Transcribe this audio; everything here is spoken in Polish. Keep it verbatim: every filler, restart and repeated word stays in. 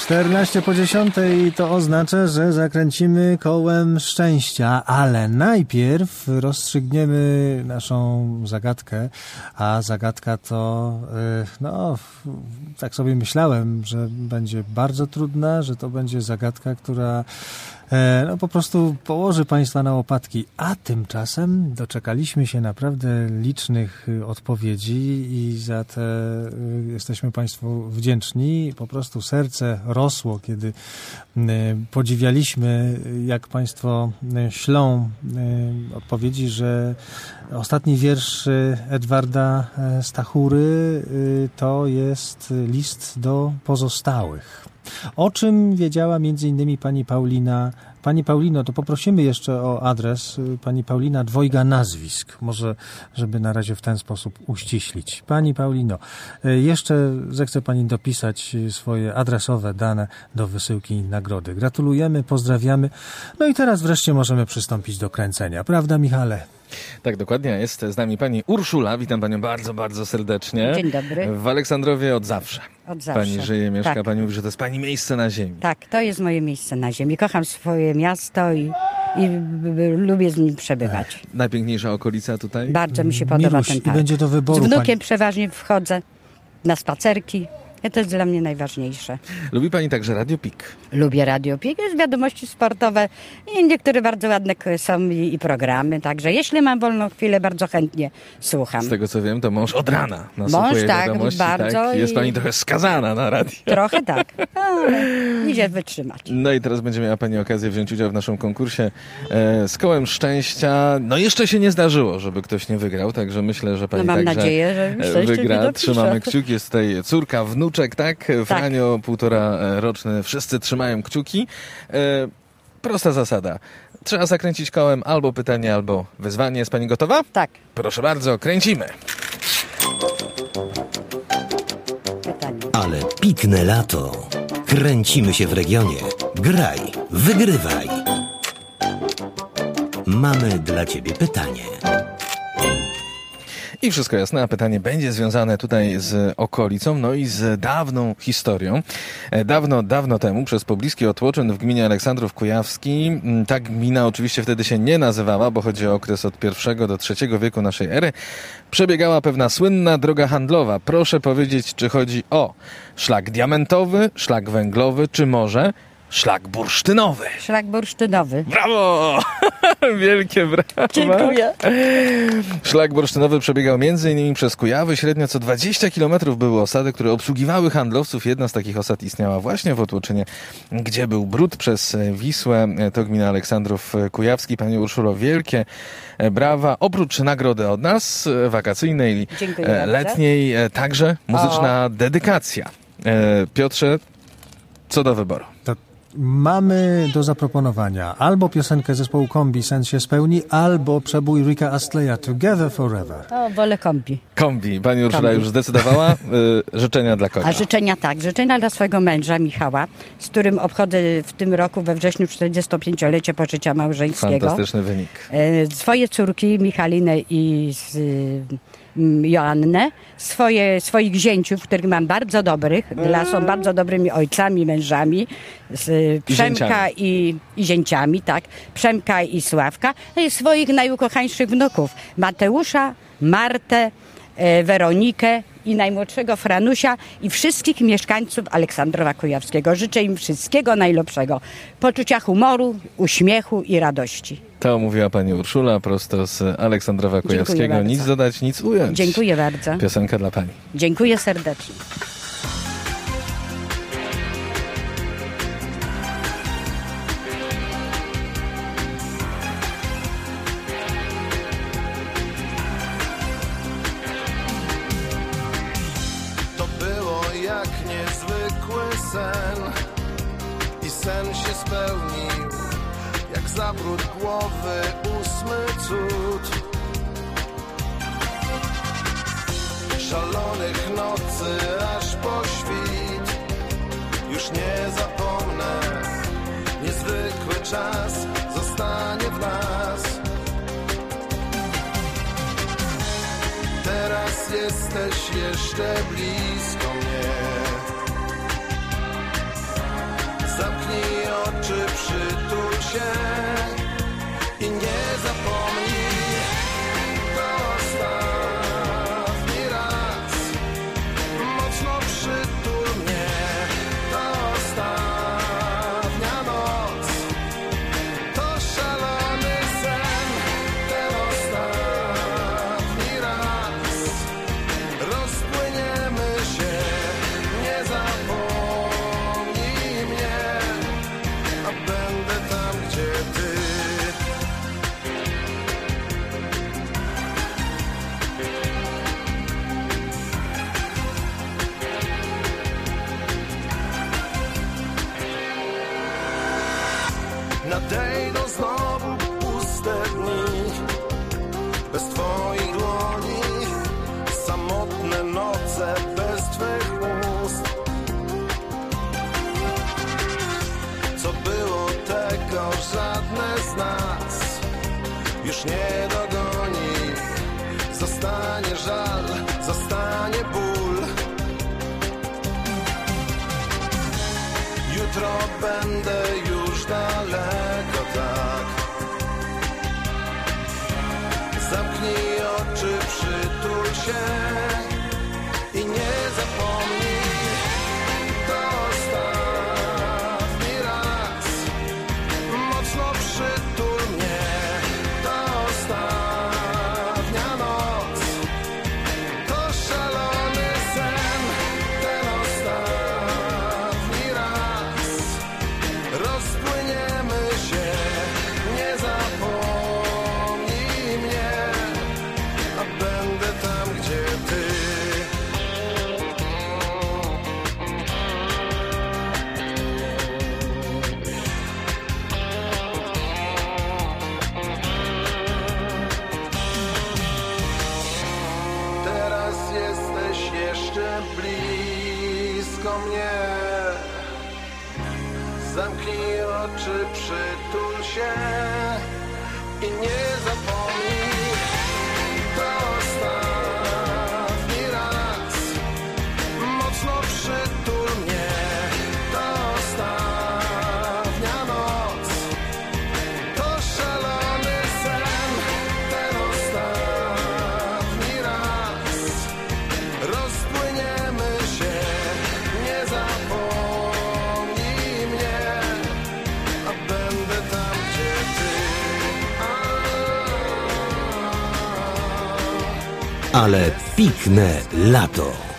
czternaście po dziesiątej i to oznacza, że zakręcimy kołem szczęścia, ale najpierw rozstrzygniemy naszą zagadkę, a zagadka to, no, tak sobie myślałem, że będzie bardzo trudna, że to będzie zagadka, która no po prostu położy Państwa na łopatki, a tymczasem doczekaliśmy się naprawdę licznych odpowiedzi i za te jesteśmy Państwu wdzięczni. Po prostu serce rosło, kiedy podziwialiśmy, jak Państwo ślą odpowiedzi, że ostatni wiersz Edwarda Stachury to jest list do pozostałych. O czym wiedziała między innymi pani Paulina. Pani Paulino, to poprosimy jeszcze o adres. Pani Paulina, dwojga nazwisk. Może, żeby na razie w ten sposób uściślić. Pani Paulino, jeszcze zechce pani dopisać swoje adresowe dane do wysyłki nagrody. Gratulujemy, pozdrawiamy. No i teraz wreszcie możemy przystąpić do kręcenia. Prawda, Michale? Tak, dokładnie. Jest z nami pani Urszula. Witam panią bardzo, bardzo serdecznie. Dzień dobry. W Aleksandrowie od zawsze. Od zawsze. Pani żyje, mieszka, tak. Pani mówi, że to jest pani miejsce na ziemi. Tak, to jest moje miejsce na ziemi. Kocham swoje miasto i, i b, b, lubię z nim przebywać. Najpiękniejsza okolica tutaj? Bardzo mi się podoba Miluś, ten i park. będzie do wyboru. Z wnukiem pani... przeważnie wchodzę na spacerki. To jest dla mnie najważniejsze. Lubi pani także Radio Pik? Lubię Radio Pik, jest wiadomości sportowe i niektóre bardzo ładne są i, i programy, także jeśli mam wolną chwilę, bardzo chętnie słucham. Z tego co wiem, to mąż od rana nasłuchuje Mąż, tak, wiadomości. bardzo Tak? Jest i- pani trochę skazana na radio. Trochę tak, ale idzie wytrzymać. No i teraz będzie miała pani okazję wziąć udział w naszym konkursie e, z kołem szczęścia. No jeszcze się nie zdarzyło, żeby ktoś nie wygrał, także myślę, że pani No mam także nadzieję, że e, szczęście mi wygra. dopisze. Trzymamy kciuki. Jest tutaj córka, wnuczek, tak? Franio, półtora roczny. Wszyscy trzymają kciuki. E, prosta zasada. Trzeba zakręcić kołem albo pytanie, albo wyzwanie. Jest pani gotowa? Tak, Proszę bardzo, kręcimy. pytanie. Ale pikne lato. Kręcimy się w regionie. Graj, wygrywaj. Mamy dla ciebie pytanie. I wszystko jasne, a pytanie będzie związane tutaj z okolicą, no i z dawną historią. Dawno, dawno temu przez pobliski Otłoczyn w gminie Aleksandrów Kujawski, ta gmina oczywiście wtedy się nie nazywała, bo chodzi o okres od pierwszego do trzeciego wieku naszej ery, przebiegała pewna słynna droga handlowa. Proszę powiedzieć, czy chodzi o szlak diamentowy, szlak węglowy, czy może szlak bursztynowy? Szlak bursztynowy. Brawo! Wielkie brawa! Dziękuję. Szlak bursztynowy przebiegał między innymi przez Kujawy. Średnio co dwadzieścia kilometrów były osady, które obsługiwały handlowców. Jedna z takich osad istniała właśnie w Otłoczynie, gdzie był Brud przez Wisłę. To gmina Aleksandrów Kujawski. Pani Urszulo, wielkie brawa. Oprócz nagrody od nas, wakacyjnej, Dziękuję letniej, także muzyczna o. dedykacja. Piotrze, co do wyboru? To mamy do zaproponowania albo piosenkę zespołu Kombi Sen się spełni, albo przebój Ricka Astleya Together Forever. O, wolę kombi. Kombi. Pani Urszula Kombi. już zdecydowała. Y, życzenia dla kogo? A życzenia tak, życzenia dla swojego męża Michała, z którym obchodzę w tym roku we wrześniu czterdziestopięciolecie pożycia małżeńskiego. Fantastyczny wynik. E, Swoje córki Michalinę i z, mm, Joannę, swoje, swoich zięciów, których mam bardzo dobrych, dla, są bardzo dobrymi ojcami, mężami, z, Przemka zięciami. i, i zięciami, tak, Przemka i Sławka, no i swoich najukochańszych wnuków, Mateusza, Martę, e, Weronikę i najmłodszego Franusia i wszystkich mieszkańców Aleksandrowa Kujawskiego. Życzę im wszystkiego najlepszego, poczucia humoru, uśmiechu i radości. To mówiła pani Urszula prosto z Aleksandrowa Kujawskiego. bardzo. Nic dodać, nic ująć. Dziękuję bardzo. Piosenka dla pani. Dziękuję serdecznie. To było jak niezwykły sen i sen się spełnił, jak zawrót głowy, ósmy cud. Szalonych nocy aż po świt, już nie zapomnę, niezwykły czas zostanie w nas. Teraz jesteś jeszcze blisko mnie. oczy, przytul się i nie zapomnij. To ostatni raz, mocno przytul mnie. To ostatnia noc, to szalony sen. Ten ostatni raz rozpłyniemy się, nie zapomnij mnie, a będę tam, gdzie ty. Nadejdą znowu puste dni, bez twoich dłoni, samotne noce bez twych ust. Co było tego, żadne z nas już nie dogoni. Zostanie żal, zostanie ból. Jutro będę już daleko, tak. Zamknij oczy, przytul się i nie zapomnij. To ostatni raz, mocno przytul mnie. To ostatnia noc, to szalony sen. Ten ostatni raz rozpłyniemy się, nie zapomnij mnie, a będę tam, gdzie ty. Teraz jesteś jeszcze blisko mnie. Zamknij oczy, przytul się i nie zapomnij. To ostatni raz, mocno przytul mnie. To ostatnia noc, to szalony sen. Ten ostatni raz rozpłyniemy się, nie zapomnij mnie, a będę tam, gdzie ty. Ale pikne lato.